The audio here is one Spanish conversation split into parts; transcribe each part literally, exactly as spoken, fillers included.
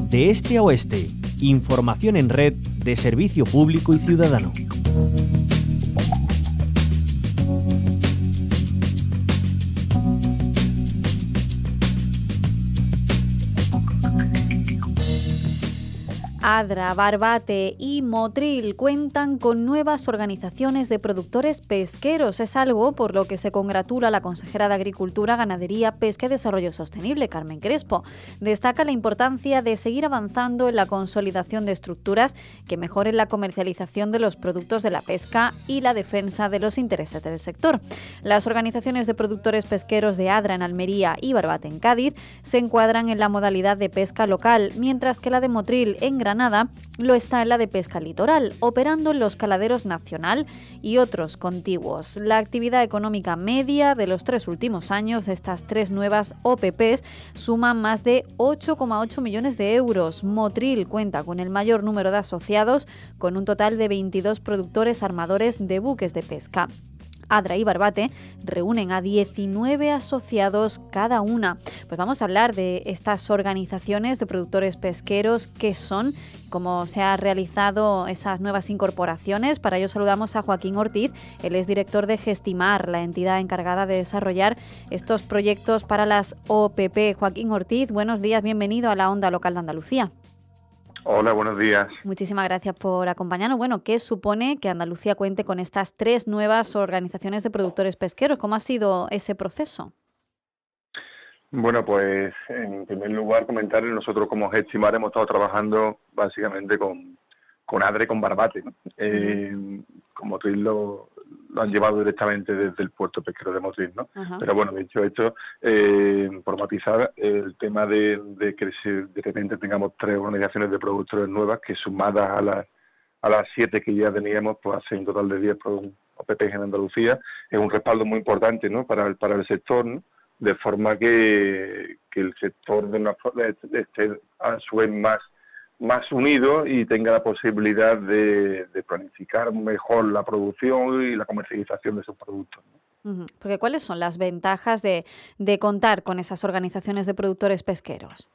De este a oeste, información en red de servicio público y ciudadano. Adra, Barbate y Motril cuentan con nuevas organizaciones de productores pesqueros. Es algo por lo que se congratula la consejera de Agricultura, Ganadería, Pesca y Desarrollo Sostenible, Carmen Crespo. Destaca la importancia de seguir avanzando en la consolidación de estructuras que mejoren la comercialización de los productos de la pesca y la defensa de los intereses del sector. Las organizaciones de productores pesqueros de Adra en Almería y Barbate en Cádiz se encuadran en la modalidad de pesca local, mientras que la de Motril en Granada lo está en la de pesca litoral, operando en los caladeros Nacional y otros contiguos. La actividad económica media de los tres últimos años de estas tres nuevas O P Pes suma más de ocho coma ocho millones de euros. Motril cuenta con el mayor número de asociados, con un total de veintidós productores armadores de buques de pesca. Adra y Barbate reúnen a diecinueve asociados cada una. Pues vamos a hablar de estas organizaciones de productores pesqueros, qué son, cómo se han realizado esas nuevas incorporaciones. Para ello saludamos a Joaquín Ortiz, él es director de Gestimar, la entidad encargada de desarrollar estos proyectos para las O P P. Joaquín Ortiz, buenos días, bienvenido a la Onda Local de Andalucía. Hola, buenos días. Muchísimas gracias por acompañarnos. Bueno, ¿qué supone que Andalucía cuente con estas tres nuevas organizaciones de productores pesqueros? ¿Cómo ha sido ese proceso? Bueno, pues en primer lugar comentar, nosotros como Gestimar hemos estado trabajando básicamente con, con Adra y con Barbate, ¿no? Uh-huh. eh, como Motril lo, lo han llevado directamente desde el puerto pesquero de Motril, ¿no? Uh-huh. Pero bueno, dicho esto, eh, por matizar, el tema de, de que de repente tengamos tres organizaciones de productores nuevas que sumadas a las a las siete que ya teníamos, pues hace un total de diez O P Pes en Andalucía, es un respaldo muy importante, ¿no? para, el, para el sector, ¿no? De forma que, que el sector de una, esté a su vez más más unido y tenga la posibilidad de, de planificar mejor la producción y la comercialización de sus productos, ¿no? Uh-huh. Porque ¿cuáles son las ventajas de, de contar con esas organizaciones de productores pesqueros?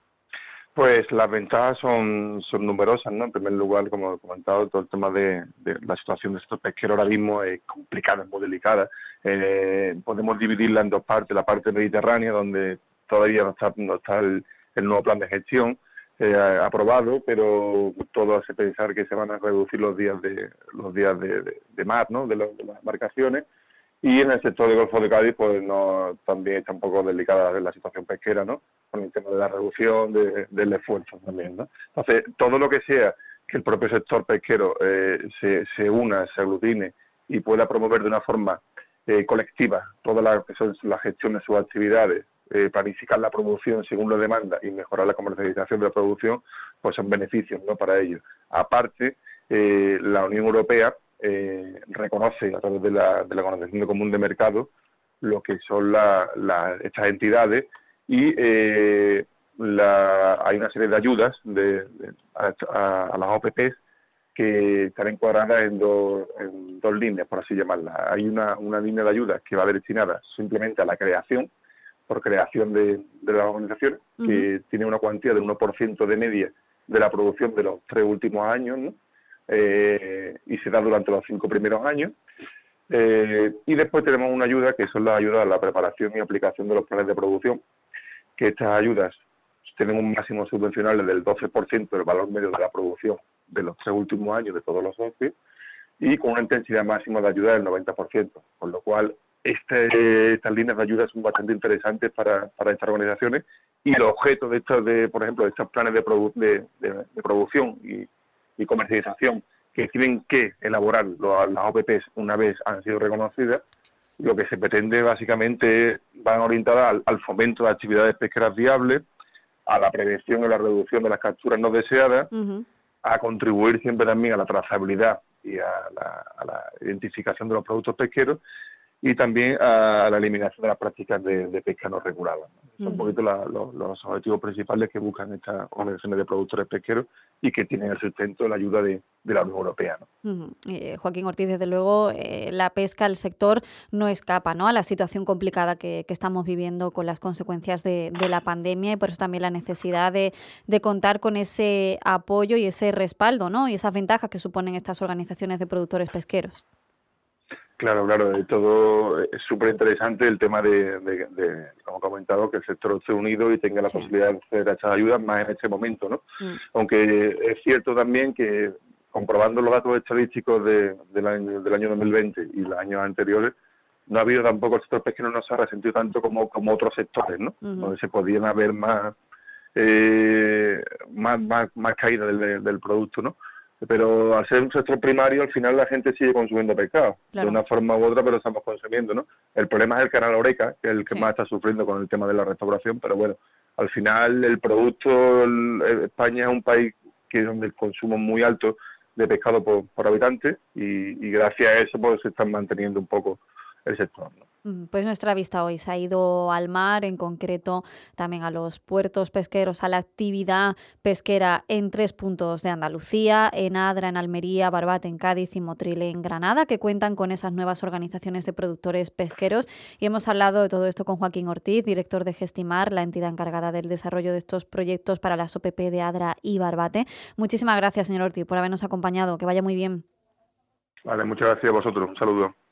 Pues las ventajas son, son numerosas, ¿no? En primer lugar, como he comentado, todo el tema de, de la situación de estos pesqueros ahora mismo es complicada, es muy delicada. Eh, podemos dividirla en dos partes, la parte mediterránea, donde todavía no está, no está el, el nuevo plan de gestión, Eh, aprobado, pero todo hace pensar que se van a reducir los días de los días de, de, de mar, ¿no? De, los, de las embarcaciones, y en el sector del Golfo de Cádiz pues no también está un poco delicada la situación pesquera, ¿no? Con el tema de la reducción de, del esfuerzo también, ¿no? Entonces, todo lo que sea que el propio sector pesquero eh, se, se una, se aglutine y pueda promover de una forma eh, colectiva toda la, la gestión de sus actividades, Eh, planificar la producción según la demanda y mejorar la comercialización de la producción, pues son beneficios, ¿no? Para ellos. Aparte, eh, la Unión Europea eh, reconoce a través de la, de la Organización Común de Mercado lo que son la, la, estas entidades y eh, la, hay una serie de ayudas de, de, a, a, a las O P Pes que están encuadradas en, do, en dos líneas, por así llamarlas. Hay una, una línea de ayudas que va destinada simplemente a la creación, por creación de, de las organizaciones, uh-huh. que tiene una cuantía del uno por ciento de media de la producción de los tres últimos años, ¿no? eh, y se da durante los cinco primeros años. Eh, y después tenemos una ayuda que son las ayudas a la preparación y aplicación de los planes de producción, que estas ayudas tienen un máximo subvencionable del doce por ciento del valor medio de la producción de los tres últimos años de todos los socios, y con una intensidad máxima de ayuda del noventa por ciento, con lo cual Este, estas líneas de ayuda son bastante interesantes para, para estas organizaciones, y el objeto de estos, de, por ejemplo, de estos planes de, produ de, de, de producción y, y comercialización que tienen que elaborar los, las O P Pes una vez han sido reconocidas, lo que se pretende básicamente van orientadas al, al fomento de actividades pesqueras viables, a la prevención y la reducción de las capturas no deseadas, uh-huh. a contribuir siempre también a la trazabilidad y a la, a la identificación de los productos pesqueros, y también a, a la eliminación de las prácticas de, de pesca no regulada. Son Uh-huh. un poquito la, lo, los objetivos principales que buscan estas organizaciones de productores pesqueros y que tienen el sustento, la ayuda de, de la Unión Europea, ¿no? Uh-huh. eh, Joaquín Ortiz, desde luego, eh, la pesca, el sector no escapa, ¿no?, a la situación complicada que, que estamos viviendo con las consecuencias de, de la pandemia, y por eso también la necesidad de, de contar con ese apoyo y ese respaldo, ¿no?, y esas ventajas que suponen estas organizaciones de productores pesqueros. Claro, claro, de todo es súper interesante el tema de, de, de, como he comentado, que el sector esté unido y tenga la Sí. posibilidad de acceder a estas ayudas más en este momento, ¿no? Mm. Aunque es cierto también que, comprobando los datos estadísticos de, del, año, del año dos mil veinte y los años anteriores, no ha habido tampoco, el sector pesquero no se ha resentido tanto como, como otros sectores, ¿no? Uh-huh. Donde se podían haber más, eh, más, más, más caída del, del producto, ¿no? Pero al ser un sector primario, al final la gente sigue consumiendo pescado, Claro. de una forma u otra, pero estamos consumiendo, ¿no? El problema es el canal Oreca, que es el que Sí. más está sufriendo con el tema de la restauración, pero bueno, al final el producto, el, el España es un país que donde el consumo es muy alto de pescado por, por habitante y, y gracias a eso pues se están manteniendo un poco el sector, ¿no? Pues nuestra vista hoy se ha ido al mar, en concreto también a los puertos pesqueros, a la actividad pesquera en tres puntos de Andalucía, en Adra, en Almería, Barbate, en Cádiz y Motril, en Granada, que cuentan con esas nuevas organizaciones de productores pesqueros. Y hemos hablado de todo esto con Joaquín Ortiz, director de Gestimar, la entidad encargada del desarrollo de estos proyectos para las O P P de Adra y Barbate. Muchísimas gracias, señor Ortiz, por habernos acompañado. Que vaya muy bien. Vale, muchas gracias a vosotros. Un saludo.